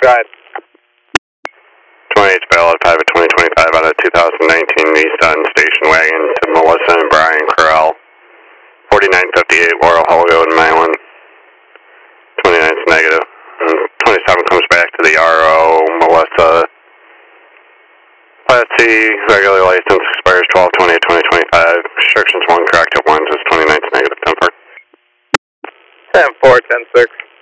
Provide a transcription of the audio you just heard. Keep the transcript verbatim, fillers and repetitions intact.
Go ahead. twenty-eight Ballot five of twenty twenty-five on a two thousand nineteen Nissan station wagon to Melissa and Brian Corral. forty-nine fifty-eight Laurel Holgo and Milan. twenty-nine is negative. And twenty-seven comes back to the R O, Melissa. Class C, regular license, expires twelve twenty twenty twenty-five. Restrictions one, corrective one, just twenty-nine is negative, ten four. ten four, ten six.